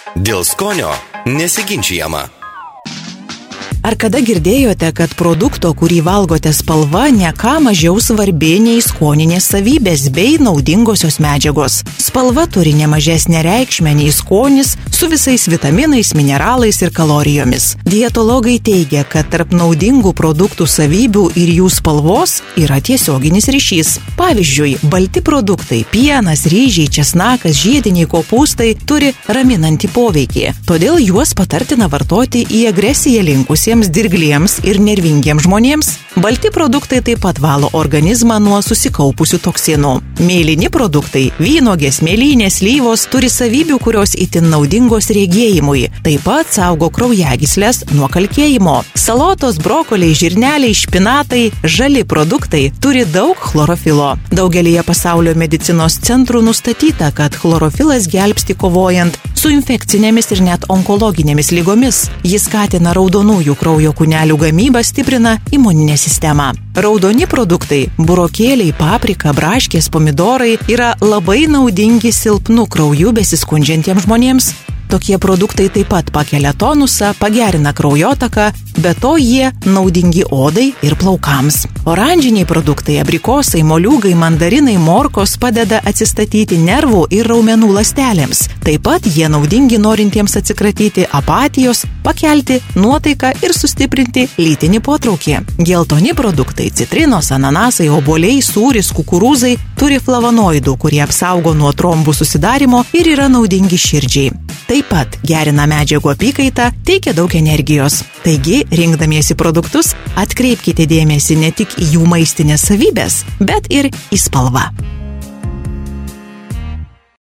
Dėl skonio nesiginčijama. Ar kada girdėjote, kad produkto, kurį valgote spalva, ne ką mažiau svarbi nei skoninės savybės bei naudingosios medžiagos? Spalva turi ne mažesnę reikšmę nei skonis su visais vitaminais, mineralais ir kalorijomis. Dietologai teigia, kad tarp naudingų produktų savybių ir jų spalvos yra tiesioginis ryšys. Pavyzdžiui, balti produktai – pienas, ryžiai, česnakas, žiediniai kopūstai – turi raminantį poveikį. Todėl juos patartina vartoti į agresiją linkusiems dirgliems ir nervingiems žmonėms. Balti produktai taip pat valo organizmą nuo susikaupusių toksinų. Mėlyni produktai – vynuogės, mėlynės, slyvos – turi savybių, kurios itin naudingos regėjimui. Taip pat saugo kraujagyslės nuo kalkėjimo. Salotos, brokoliai, žirneliai, špinatai, žali produktai turi daug chlorofilo. Daugelyje pasaulio medicinos centrų nustatyta, kad chlorofilas gelbsti kovojant su infekcinėmis ir net onkologinėmis ligomis. Jis skatina raudonųjų kraujo kūnelių gamybą, stiprina imuninę sistemą. Raudoni produktai – burokėliai, paprika, braškės, pomidorai – yra labai naudingi silpnų kraujų besiskundžiantiems žmonėms. Tokie produktai taip pat pakelia tonusą, pagerina kraujotaką, be to jie naudingi odai ir plaukams. Oranžiniai produktai – abrikosai, moliūgai, mandarinai, morkos – padeda atsistatyti nervų ir raumenų ląstelėms. Taip pat jie naudingi norintiems atsikratyti apatijos, pakelti nuotaiką ir sustiprinti lytinį potraukį. Geltoni produktai – citrinos, ananasai, obuoliai, sūris, kukurūzai – turi flavonoidų, kurie apsaugo nuo trombų susidarimo ir yra naudingi širdžiai. Taip pat gerina medžiagų apykaitą, teikia daug energijos. Taigi, rinkdamiesi produktus, atkreipkite dėmesį ne tik į jų maistinės savybės, bet ir į spalvą.